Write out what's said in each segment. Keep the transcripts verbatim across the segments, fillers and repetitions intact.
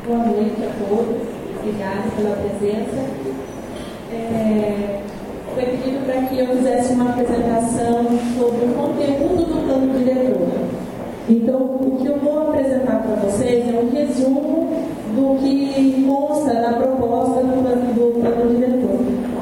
Boa noite a todos, obrigada pela presença. É, foi pedido para que eu fizesse uma apresentação sobre o conteúdo do plano diretor. Então, o que eu vou apresentar para vocês é um resumo do que consta na proposta do plano, do plano diretor.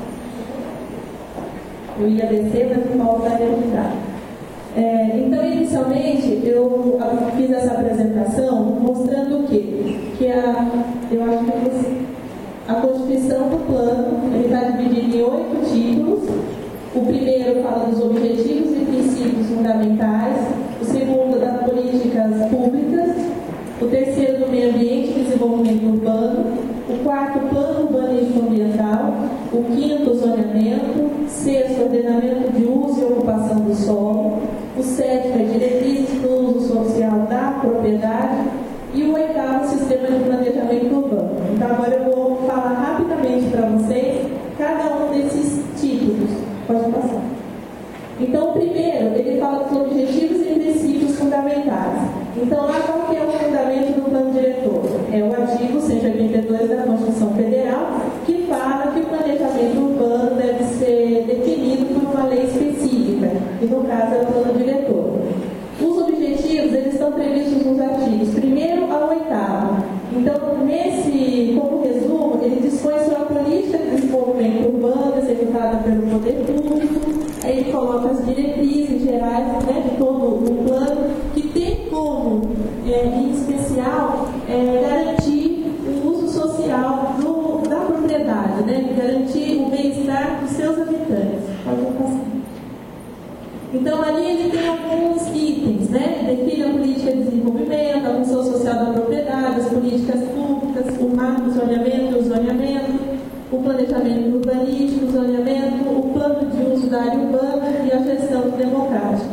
Eu ia descer, mas o Paulo vai me ajudar. É, então, inicialmente, eu fiz essa apresentação mostrando o quê? Que a, eu acho que a Constituição do plano está dividida em oito títulos. O primeiro fala dos objetivos e princípios fundamentais, o segundo das políticas públicas, o terceiro do meio ambiente e desenvolvimento urbano, o quarto plano urbanístico ambiental, o quinto zoneamento, sexto ordenamento de uso e ocupação do solo, o sétimo é diretrizes do uso social da propriedade e o oitavo sistema de planejamento urbano. Então agora eu vou falar rapidamente para vocês cada um desses títulos. Pode passar. Então, o primeiro, ele fala dos objetivos e princípios fundamentais. Então, lá qual que é o fundamento do plano diretor? É o artigo cento e oitenta e dois da Constituição Federal, que fala que o planejamento urbano deve ser definido por uma lei específica, e no caso é o plano diretor. Os objetivos, eles estão previstos nos artigos primeiro ao oitavo. Então, nesse, como resumo, ele dispõe sobre a política de desenvolvimento urbano executada pelo poder público. Aí ele coloca as diretrizes gerais, né, de todo o plano, que tem como, é, em especial, é, garantir o uso social do, da propriedade, né, garantir o bem-estar dos seus habitantes. Pode passar. Então, ali ele tem alguns itens, né? Define a política de desenvolvimento, a função social da propriedade, as políticas públicas, o marco do zoneamento, o zoneamento, o planejamento urbanístico, o zoneamento, o plano de uso da área urbana e a gestão democrática.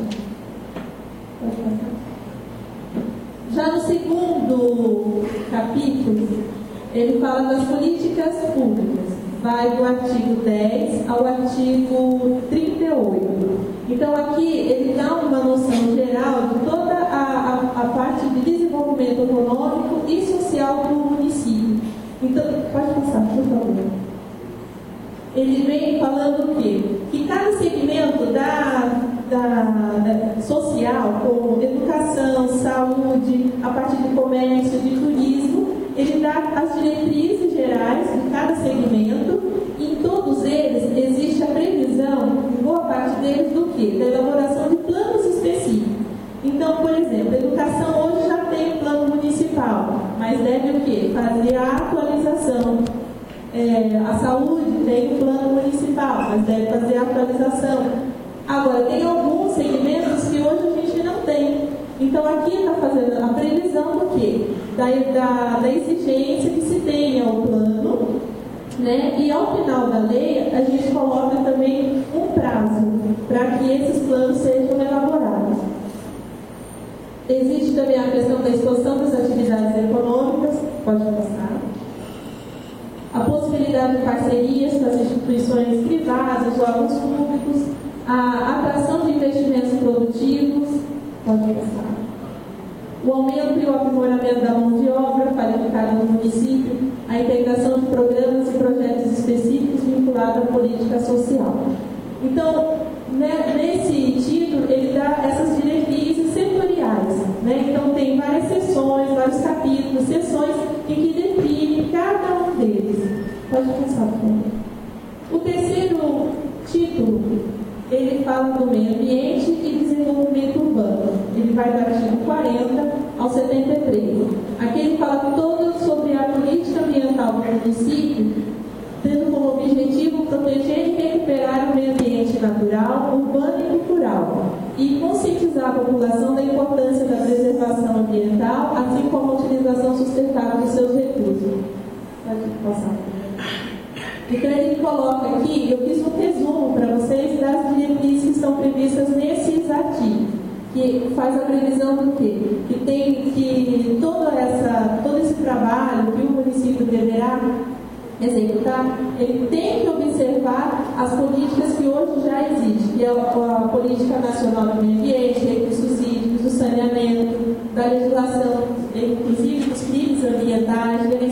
Já no segundo capítulo, ele fala das políticas públicas. Vai do artigo dez ao artigo trinta e oito. Então, aqui ele dá uma noção geral de toda a, a, a parte de desenvolvimento econômico e social do município. Então, pode passar, por favor. Ele vem falando o quê? Que cada segmento da, da, da social, como educação, saúde, a parte de comércio, de turismo, ele dá as diretrizes gerais de cada segmento, e em todos eles existe a previsão, em boa parte deles, do quê? Da elaboração de planos específicos. Então, por exemplo, a educação hoje já tem um plano municipal, mas deve o quê? Fazer a atualização. É, a saúde tem um plano municipal, mas deve fazer a atualização. Agora, tem alguns segmentos que hoje a gente não tem. Então, aqui está fazendo a previsão do quê? Da, da, da exigência que se tenha o plano, né? E ao final da lei, a gente coloca também um prazo para que esses planos sejam elaborados. Existe também a questão da expansão das atividades econômicas, pode passar. A possibilidade de parcerias com as instituições privadas, os órgãos públicos, a atração de investimentos produtivos, pode passar. O aumento e o aprimoramento da mão de obra qualificada no município, a integração de programas e projetos específicos vinculados à política social. Então, né, nesse título, ele dá essas diretrizes setoriais. Né? Então, tem várias seções, vários capítulos, seções em que define cada um deles. Pode passar, por favor. O terceiro título, ele fala do meio ambiente e desenvolvimento urbano. Ele vai do artigo quarenta ao setenta e três. Aqui ele fala todo sobre a política ambiental do município, tendo como objetivo proteger e recuperar o meio ambiente natural, urbano e cultural, e conscientizar a população da importância da preservação ambiental, assim como a utilização sustentável dos seus recursos. Pode passar. Então ele coloca aqui, eu fiz um resumo para vocês das diretrizes que estão previstas nesses artigos, que faz a previsão do quê? Que tem que toda essa, todo esse trabalho que o município deverá executar, ele tem que observar as políticas que hoje já existem, que é a Política Nacional do Meio Ambiente, recursos hídricos, do saneamento, da legislação, inclusive dos crimes ambientais,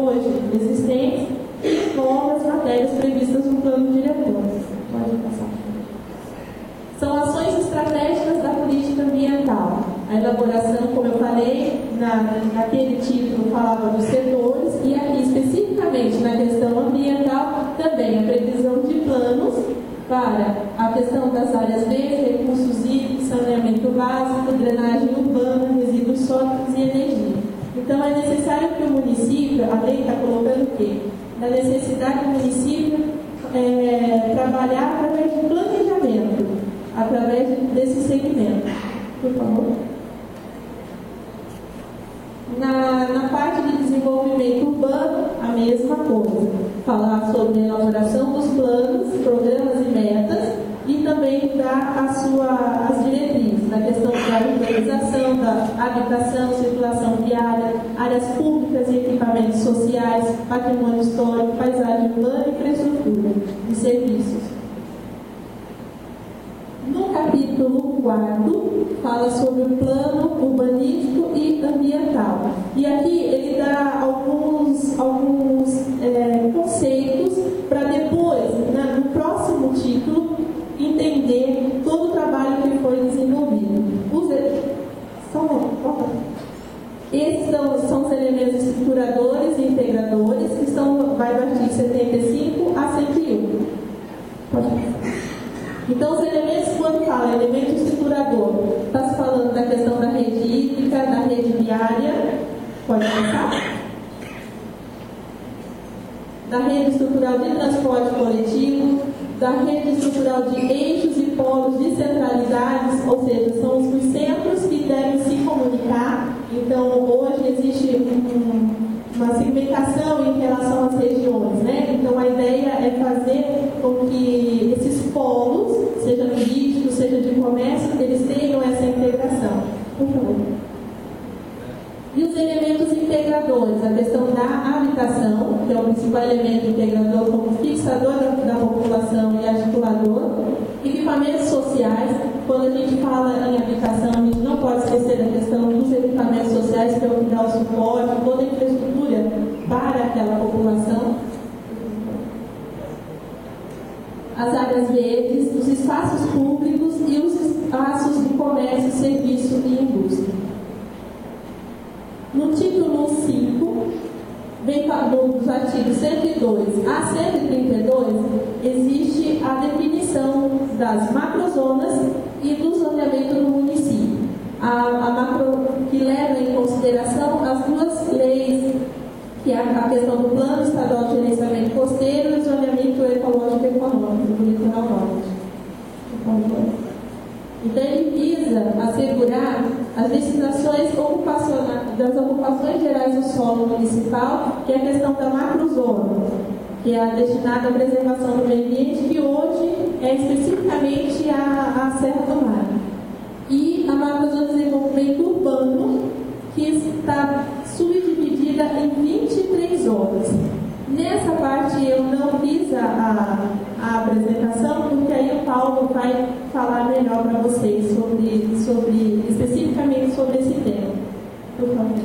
hoje existentes e novas matérias previstas no plano diretor. Pode passar. São ações estratégicas da política ambiental. A elaboração, como eu falei, na, naquele título falava dos setores, e aqui especificamente na questão ambiental, também a previsão de planos para a questão das áreas verdes, recursos hídricos, saneamento básico, drenagem urbana, resíduos sólidos e energia. Então, é necessário que o município, a lei está colocando o quê? Da necessidade do município é, trabalhar através de planejamento, através desse segmento. Por favor. Na, na parte de desenvolvimento urbano, a mesma coisa. Falar sobre a elaboração dos planos, programas e metas, e também dar a sua, as diretrizes na questão da urbanização, da habitação, circulação viária, áreas públicas e equipamentos sociais, patrimônio histórico, paisagem urbana e infraestrutura de serviços. No capítulo quarto, fala sobre o plano urbanístico e ambiental. E aqui ele dá alguns, alguns é, conceitos para depois, né, no próximo título, entender todo o trabalho que foi desenvolvido. Os, são, esses são, são os elementos estruturadores e integradores, que estão, vai do artigo setenta e cinco a cento e um. Pode passar. Então, os elementos, quando fala elemento estruturador, está se falando da questão da rede hídrica, da rede viária, pode passar? Da rede estrutural de transporte coletivo, da rede estrutural de eixos e polos descentralizados, ou seja, são os centros que devem se comunicar. Então, hoje existe um, uma segmentação em relação às regiões, né? Então, a ideia é fazer com que esses polos, seja turístico, seja de comércio, eles tenham essa integração. Por favor. E os elementos integradores, a questão da habitação, que é o principal elemento integrador como fixador da, da população e articulador. Equipamentos sociais, quando a gente fala em habitação, a gente não pode esquecer da questão dos equipamentos sociais, que é o que dá o suporte, toda a infraestrutura para aquela população. As áreas verdes, os espaços públicos e os espaços de comércio, serviço e indústria. No título cinco, vem dos artigos cento e dois a cento e trinta e dois, existe a definição das macrozonas e do zoneamento no município. A, a macro, que leva em consideração as duas leis, que é a questão do Plano Estadual de Gerenciamento Costeiro e o zoneamento ecológico e econômico do litoral norte. Então, ele visa assegurar as licitações das ocupações gerais do solo municipal, que é a questão da macrozona, que é a destinada à preservação do meio ambiente, que hoje é especificamente a, a Serra do Mar. E a macrozona de desenvolvimento urbano, que está subdividida em vinte e três zonas. Nessa parte eu não fiz a, a, a apresentação, porque aí o Paulo vai falar melhor para vocês sobre, sobre, especificamente sobre esse tema. Por favor.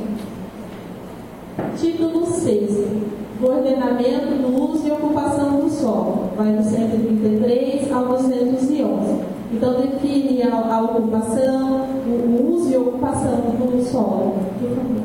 Título seis. Do ordenamento do uso e ocupação do solo. Vai do cento e trinta e três ao duzentos e onze. Então, define a, a ocupação, o uso e ocupação do solo. Por favor.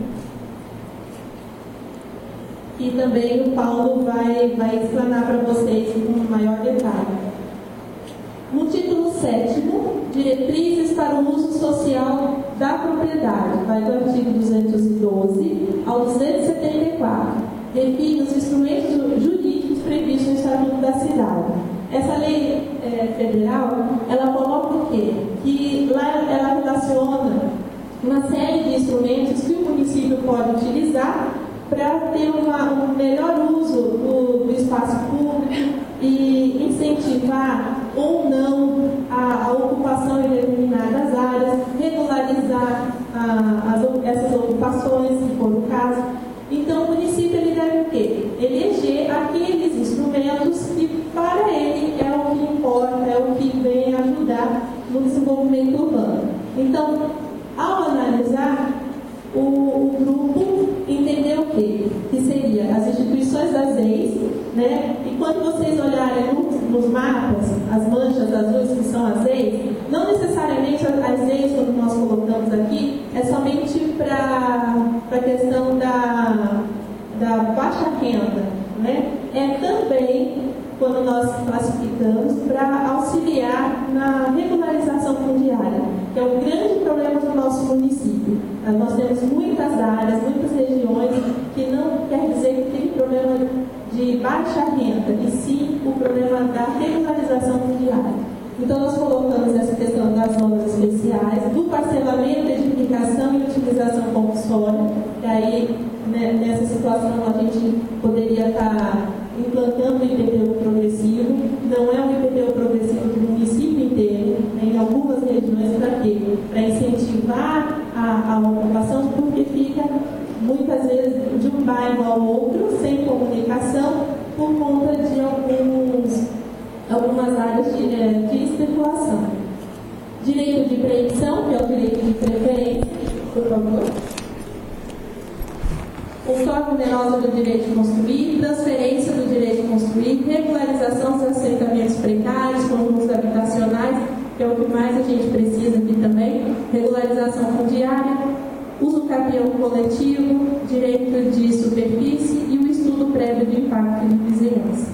E também o Paulo vai, vai explanar para vocês com maior detalhe. No título sétimo, diretrizes para o uso social da propriedade, vai do artigo duzentos e doze ao duzentos e setenta e quatro. Define os instrumentos jurídicos previstos no Estatuto da Cidade. Essa lei é, federal, ela coloca o quê? Que lá ela relaciona uma série de instrumentos que o município pode utilizar para ter uma, um melhor uso do, do espaço público e incentivar ou não a, a ocupação em determinadas áreas, regularizar a, as, essas ocupações, se for o caso. Então, o município ele deve o quê? Eleger aqueles instrumentos que para ele é o que importa, é o que vem ajudar no desenvolvimento urbano. Então, ao analisar, o, o grupo entendeu o quê? Que seria as né? E quando vocês olharem nos, nos mapas, as manchas azuis que são as ex, não necessariamente as ex, quando nós colocamos aqui, é somente para a questão da, da baixa renda, né? É também quando nós classificamos para auxiliar na regularização fundiária, que é um grande problema do nosso município. Nós temos muitas áreas, muitas regiões que não quer dizer que tem problema de baixa renda, e sim o problema da regularização fundiária. Então nós colocamos essa questão das zonas especiais, do parcelamento, edificação e utilização compulsória, que aí né, nessa situação a gente poderia estar implantando o I P T U progressivo. Não é um I P T U progressivo do município inteiro, né, em algumas regiões, para quê? Para incentivar a, a ocupação, porque fica muitas vezes de um bairro ao outro, sem comunicação, por conta de alguns, algumas áreas de, de especulação. Direito de preempção, que é o direito de preferência, por favor. Conforme onerosa do direito de construir, transferência do direito de construir, regularização dos assentamentos precários, conjuntos habitacionais, que é o que mais a gente precisa aqui também, regularização fundiária, uso capião coletivo, direito de superfície e o estudo prévio de impacto de vizinhança.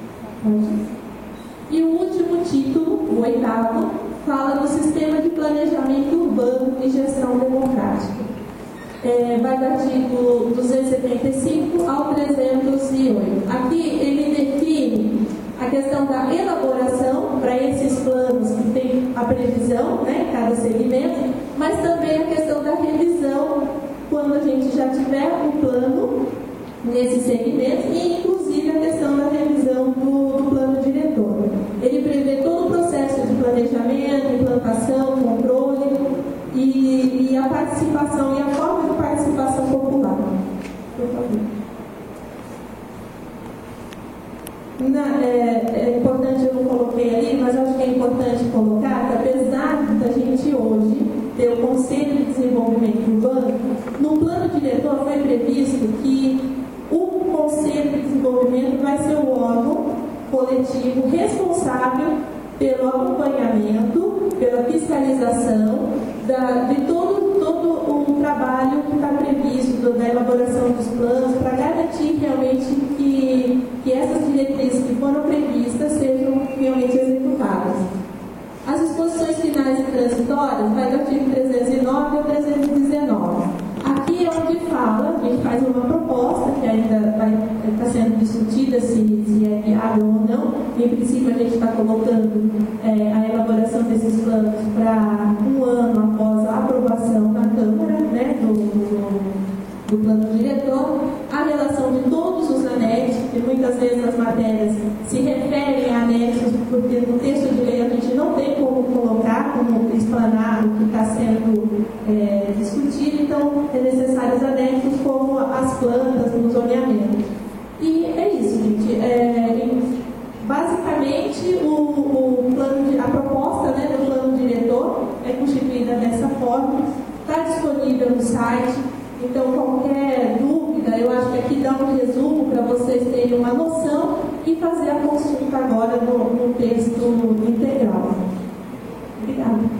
E o último título, o oitavo, fala do sistema de planejamento urbano e gestão democrática. É, vai do artigo duzentos e setenta e cinco ao trezentos e oito. Aqui ele define a questão da elaboração para esses planos que tem a previsão, né, cada segmento, mas também a questão da revisão quando a gente já tiver um plano nesse segmento, e inclusive a questão da revisão do, do plano diretor. Ele prevê todo o processo de planejamento, implantação, controle e, e a participação e a forma de participação popular. Por favor. Na, é, é importante, eu não coloquei ali, mas acho que é importante colocar que, apesar da gente hoje ter o Conselho de Desenvolvimento Urbano, no plano diretor foi previsto que o Conselho de Desenvolvimento vai ser o órgão coletivo responsável pelo acompanhamento, pela fiscalização da, de todo, todo o trabalho que está previsto da elaboração dos planos, para garantir realmente que, que essas diretrizes que foram previstas sejam realmente executadas. As disposições finais e transitórias vai do artigo trezentos e nove ao trezentos e dezenove. Aqui é onde fala, a gente faz uma proposta que ainda está sendo discutida se, se é viável ou não. Em princípio, a gente está colocando é, a elaboração desses planos para um ano após a aprovação na Câmara, né, do, do, do plano diretor, a relação de todos os anexos, que muitas vezes as matérias se referem a anexos, porque no texto de lei a gente não tem como colocar, como explanar o que está sendo é, discutido, então é necessário os anexos como as plantas, o zoneamento. E é isso, gente. É, basicamente, o, o plano de, a proposta, né, do plano diretor é constituída dessa forma, está disponível no site. Então, qualquer dúvida, eu acho que aqui dá um resumo para vocês terem uma noção e fazer a consulta agora no, no texto integral. Obrigada.